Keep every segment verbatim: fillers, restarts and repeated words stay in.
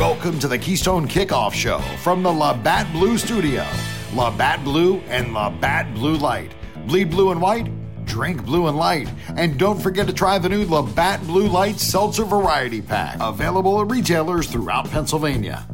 Welcome to the Keystone Kickoff Show from the Labatt Blue Studio. Labatt Blue and Labatt Blue Light. Bleed blue and white, drink blue and light. And don't forget to try the new Labatt Blue Light Seltzer Variety Pack. Available at retailers throughout Pennsylvania.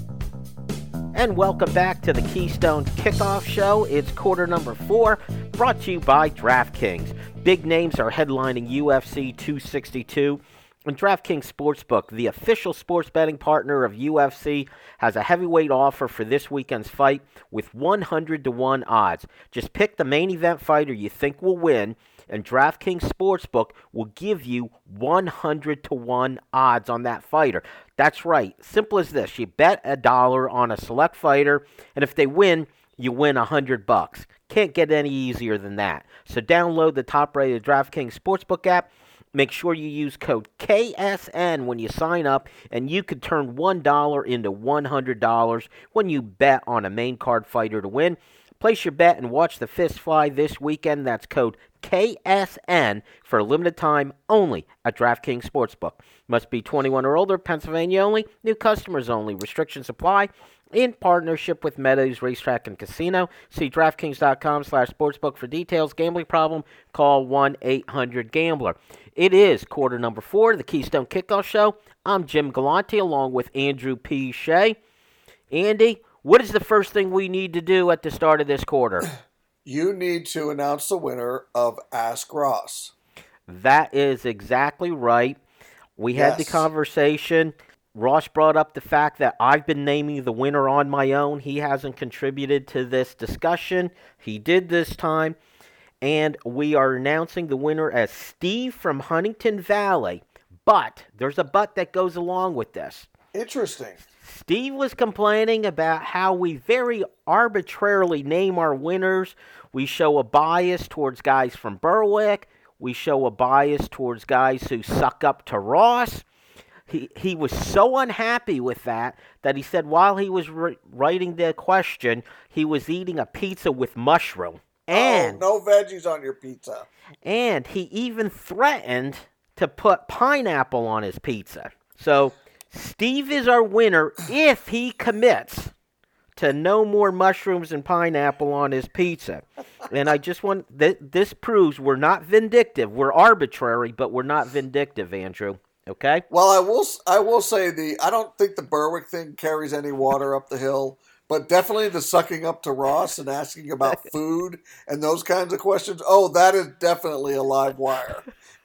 And welcome back to the Keystone Kickoff Show. It's quarter number four, brought to you by DraftKings. Big names are headlining U F C two sixty-two. And DraftKings Sportsbook, the official sports betting partner of U F C, has a heavyweight offer for this weekend's fight with one hundred to one odds. Just pick the main event fighter you think will win, and DraftKings Sportsbook will give you one hundred to one odds on that fighter. That's right. Simple as this. You bet a dollar on a select fighter, and if they win, you win a hundred bucks. Can't get any easier than that. So download the top-rated DraftKings Sportsbook app. Make sure you use code K S N when you sign up, and you could turn one dollar into one hundred dollars when you bet on a main card fighter to win. Place your bet and watch the fist fly this weekend. That's code K S N for a limited time only at DraftKings Sportsbook. Must be twenty-one or older, Pennsylvania only, new customers only. Restrictions apply. In partnership with Meadows Racetrack and Casino. See DraftKings.com slash sportsbook for details. Gambling problem? Call one eight hundred gambler. It is quarter number four of the Keystone Kickoff Show. I'm Jim Galante along with Andrew P. Shea. Andy, what is the first thing we need to do at the start of this quarter? You need to announce the winner of Ask Ross. That is exactly right. We had Yes. the conversation. Ross brought up the fact that I've been naming the winner on my own. He hasn't contributed to this discussion. He did this time. And we are announcing the winner as Steve from Huntington Valley. But there's a but that goes along with this. Interesting. Steve was complaining about how we very arbitrarily name our winners. We show a bias towards guys from Berwick. We show a bias towards guys who suck up to Ross. He he was so unhappy with that that he said while he was re- writing the question, he was eating a pizza with mushroom. And, oh, no veggies on your pizza. And he even threatened to put pineapple on his pizza. So Steve is our winner if he commits to no more mushrooms and pineapple on his pizza. And I just want, th- this proves we're not vindictive. We're arbitrary, but we're not vindictive, Andrew. Okay? Well, I will I will say the I don't think the Berwick thing carries any water up the hill, but definitely the sucking up to Ross and asking about food and those kinds of questions. Oh, that is definitely a live wire.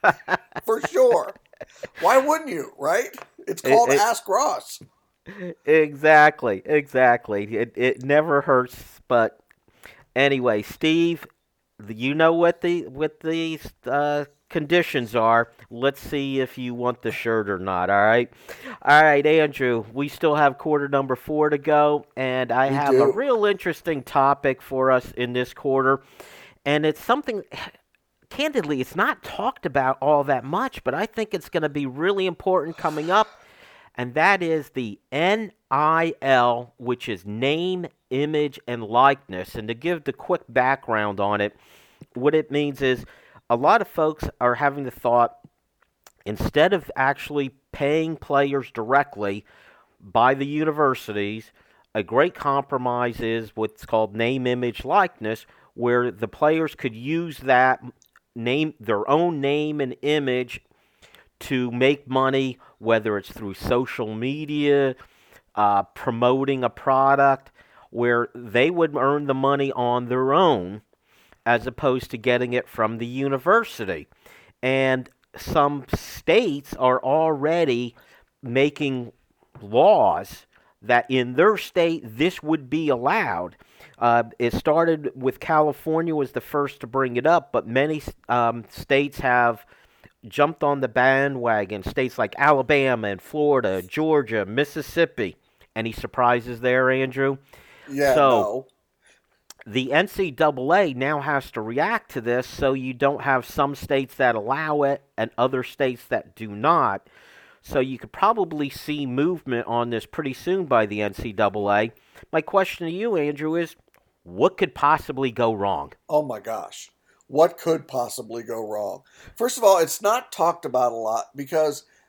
For sure. Why wouldn't you, right? It's called it, it, Ask Ross. Exactly, exactly. It it never hurts, but anyway, Steve, you know what the what the uh, conditions are. Let's see if you want the shirt or not, all right? All right, Andrew, we still have quarter number four to go, and I we have do. a real interesting topic for us in this quarter, and it's something, candidly, it's not talked about all that much, but I think it's going to be really important coming up, and that is the N I L, which is name, image, and likeness. And to give the quick background on it, what it means is a lot of folks are having the thought, instead of actually paying players directly by the universities, a great compromise is what's called name, image, likeness, where the players could use that name, their own name and image, to make money, whether it's through social media, uh, promoting a product, where they would earn the money on their own, as opposed to getting it from the university. And some states are already making laws that in their state this would be allowed. Uh, it started with California was the first to bring it up, but many um, states have jumped on the bandwagon. States like Alabama and Florida, Georgia, Mississippi. Any surprises there, Andrew? Yeah, so, no. The N C double A now has to react to this, so you don't have some states that allow it and other states that do not. So you could probably see movement on this pretty soon by the N C double A. My question to you, Andrew, is what could possibly go wrong? Oh, my gosh. What could possibly go wrong? First of all, it's not talked about a lot because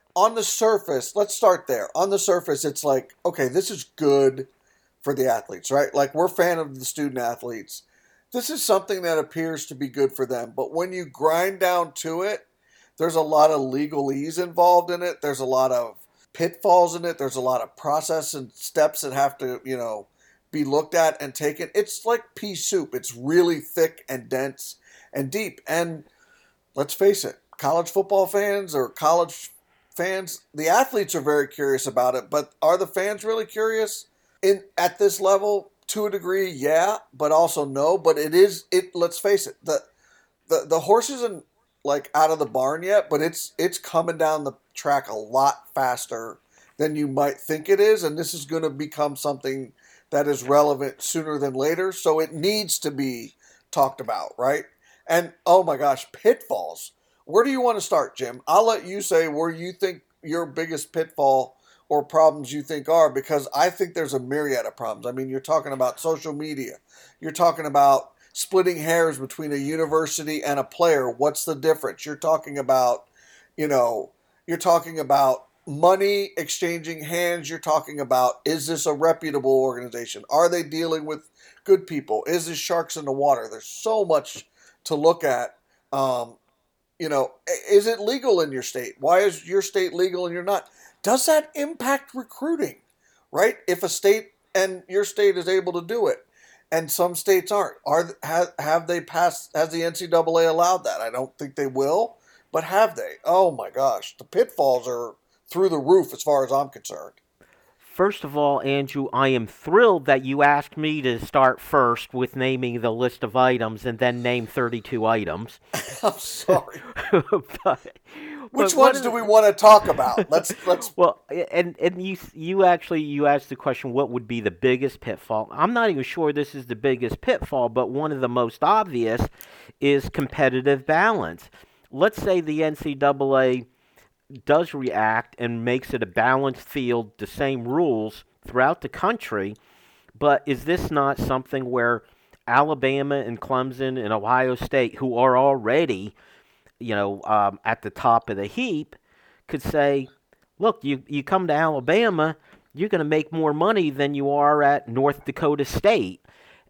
on the surface, let's start there. On the surface, it's like, okay, this is good for the athletes, right? Like, we're a fan of the student athletes. This is something that appears to be good for them. But when you grind down to it, there's a lot of legalese involved in it. There's a lot of pitfalls in it. There's a lot of process and steps that have to, you know, be looked at and taken. It's like pea soup. It's really thick and dense and deep. And let's face it, college football fans or college fans, the athletes are very curious about it, but are the fans really curious? In at this level, to a degree, yeah, but also no. But it is it. Let's face it, the the the horse isn't like out of the barn yet, but it's it's coming down the track a lot faster than you might think it is, and this is going to become something that is relevant sooner than later. So it needs to be talked about, right? And oh my gosh, pitfalls. Where do you want to start, Jim? I'll let you say where you think your biggest pitfall or problems you think are, because I think there's a myriad of problems. I mean, you're talking about social media. You're talking about splitting hairs between a university and a player. What's the difference? You're talking about, you know, you're talking about money exchanging hands. You're talking about, is this a reputable organization? Are they dealing with good people? Is this sharks in the water? There's so much to look at. Um, you know, is it legal in your state? Why is your state legal and you're not? Does that impact recruiting, right? If a state and your state is able to do it, and some states aren't, are have, have they passed? Has the N C double A allowed that? I don't think they will, but have they? Oh my gosh, the pitfalls are through the roof as far as I'm concerned. First of all, Andrew, I am thrilled that you asked me to start first with naming the list of items and then name thirty-two items. I'm sorry. but, Which ones do we want to talk about? Let's let's. Well, and and you you actually you asked the question, what would be the biggest pitfall? I'm not even sure this is the biggest pitfall, but one of the most obvious is competitive balance. Let's say the N C double A does react and makes it a balanced field, the same rules throughout the country, but is this not something where Alabama and Clemson and Ohio State, who are already, you know, um, at the top of the heap, could say, look, you, you come to Alabama, you're going to make more money than you are at North Dakota State.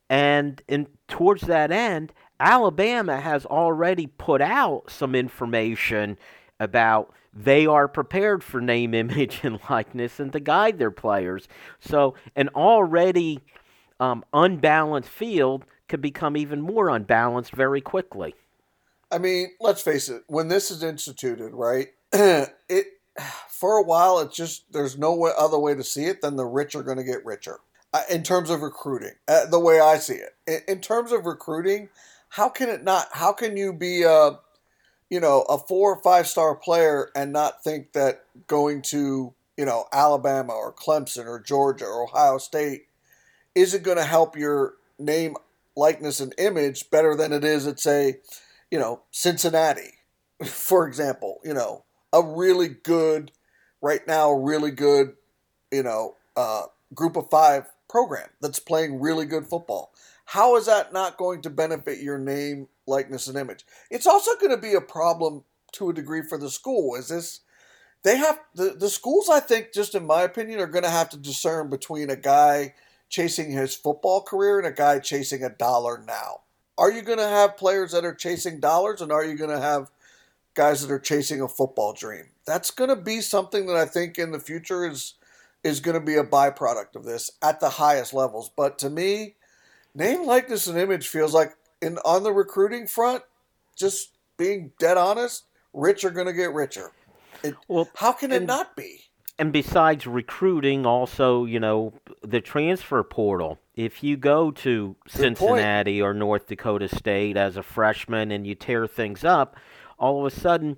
And in, towards that end, Alabama has already put out some information about they are prepared for name, image, and likeness and to guide their players. So an already um, unbalanced field could become even more unbalanced very quickly. I mean, let's face it, when this is instituted, right, it for a while, it's just, there's no way, other way to see it than the rich are going to get richer uh, in terms of recruiting, uh, the way I see it. In, in terms of recruiting, how can it not, how can you be a, you know, a four or five star player and not think that going to, you know, Alabama or Clemson or Georgia or Ohio State isn't going to help your name, likeness, and image better than it is at, say, you know, Cincinnati, for example, you know, a really good, right now, a really good, you know, uh, group of five program that's playing really good football. How is that not going to benefit your name, likeness, and image? It's also going to be a problem to a degree for the school. Is this, they have, the, the schools, I think, just in my opinion, are going to have to discern between a guy chasing his football career and a guy chasing a dollar now. Are you going to have players that are chasing dollars, and are you going to have guys that are chasing a football dream? That's going to be something that I think in the future is is going to be a byproduct of this at the highest levels. But to me, name, likeness, and image feels like, in on the recruiting front, just being dead honest, rich are going to get richer. It, well, how can and, it not be? And besides recruiting, also, you know, the transfer portal. If you go to Good Cincinnati point. or North Dakota State as a freshman and you tear things up, all of a sudden,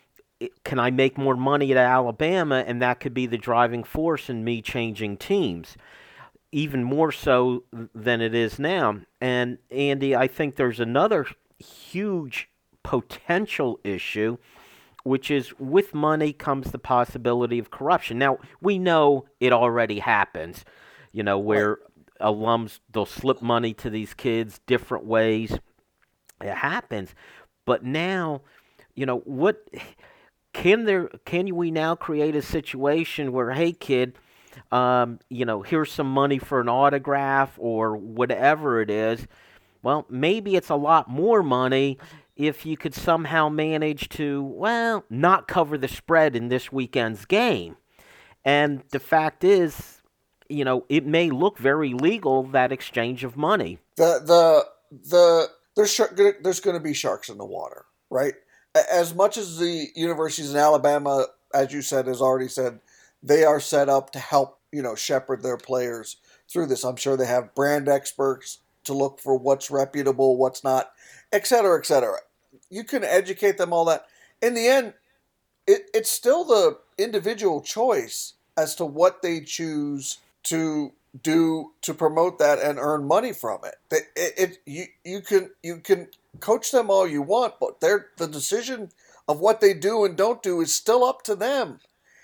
it, can I make more money at Alabama? And that could be the driving force in me changing teams, even more so than it is now. And, Andy, I think there's another huge potential issue, which is with money comes the possibility of corruption. Now, we know it already happens, you know, where right. alums, they'll slip money to these kids different ways. It happens. But now, you know, what can there can we now create a situation where, hey, kid, um, you know, here's some money for an autograph or whatever it is. Well, maybe it's a lot more money if you could somehow manage to, well, not cover the spread in this weekend's game. And the fact is, you know, it may look very legal, that exchange of money. The the the there's sh- there's going to be sharks in the water, right? As much as the universities in Alabama, as you said, has already said, they are set up to help, you know, shepherd their players through this. I'm sure they have brand experts to look for what's reputable, what's not, et cetera, et cetera. You can educate them all that. In the end, it, it's still the individual choice as to what they choose to do to promote that and earn money from it. It, it, it you you can you can coach them all you want, but they're, the decision of what they do and don't do is still up to them.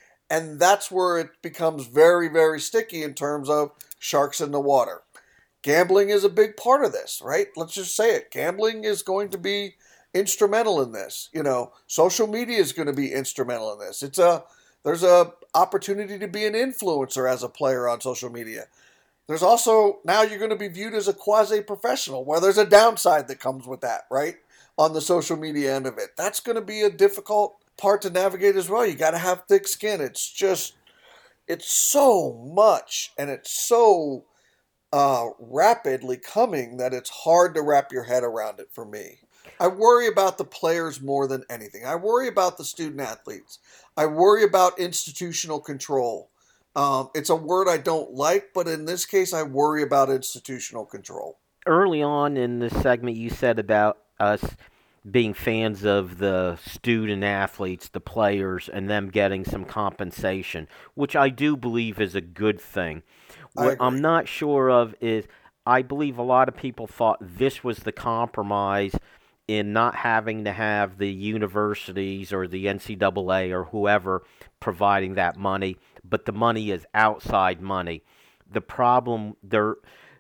And that's where it becomes very, very sticky in terms of sharks in the water. Gambling is a big part of this, right? Let's just say it. Gambling is going to be instrumental in this. You know, social media is going to be instrumental in this. It's a there's a opportunity to be an influencer as a player on social media. There's also, now you're going to be viewed as a quasi-professional, where there's a downside that comes with that, right? On the social media end of it. That's going to be a difficult part to navigate as well. You got to have thick skin. It's just, it's so much, and it's so uh, rapidly coming that it's hard to wrap your head around it for me. I worry about the players more than anything. I worry about the student athletes. I worry about institutional control. Um, it's a word I don't like, but in this case, I worry about institutional control. Early on in this segment, you said about us being fans of the student athletes, the players, and them getting some compensation, which I do believe is a good thing. What I'm not sure of is, I believe a lot of people thought this was the compromise in not having to have the universities or the N C double A or whoever providing that money, but the money is outside money. The problem, their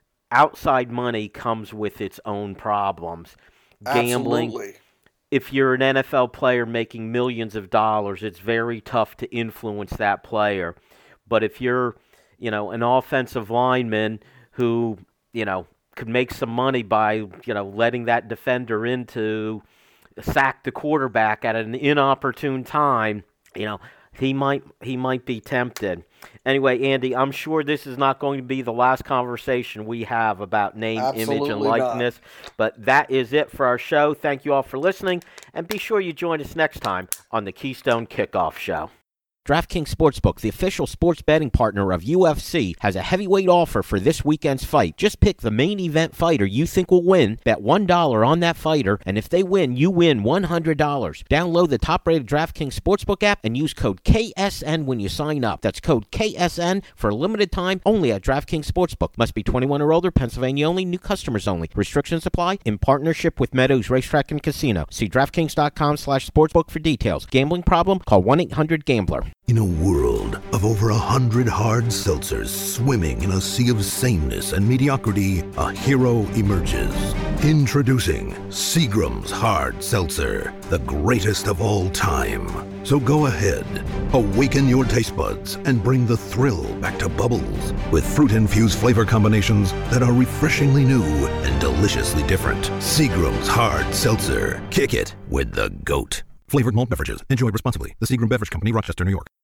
outside money comes with its own problems. Gambling. Absolutely. If you're an N F L player making millions of dollars, it's very tough to influence that player. But if you're, you know, an offensive lineman who, you know, could make some money by, you know, letting that defender in to sack the quarterback at an inopportune time, you know, he might he might be tempted. Anyway, Andy, I'm sure this is not going to be the last conversation we have about name, Absolutely image, and likeness. Not. But that is it for our show. Thank you all for listening, and be sure you join us next time on the Keystone Kickoff Show. DraftKings Sportsbook, the official sports betting partner of U F C, has a heavyweight offer for this weekend's fight. Just pick the main event fighter you think will win, bet one dollar on that fighter, and if they win, you win one hundred dollars. Download the top-rated DraftKings Sportsbook app and use code K S N when you sign up. That's code K S N for a limited time only at DraftKings Sportsbook. Must be twenty-one or older, Pennsylvania only, new customers only. Restrictions apply in partnership with Meadows Racetrack and Casino. See DraftKings.com slash sportsbook for details. Gambling problem? Call one eight hundred gambler. In a world of over a hundred hard seltzers swimming in a sea of sameness and mediocrity, a hero emerges. Introducing Seagram's Hard Seltzer, the greatest of all time. So go ahead, awaken your taste buds, and bring the thrill back to Bubbles with fruit-infused flavor combinations that are refreshingly new and deliciously different. Seagram's Hard Seltzer. Kick it with the GOAT. Flavored malt beverages. Enjoy responsibly. The Seagram Beverage Company, Rochester, New York.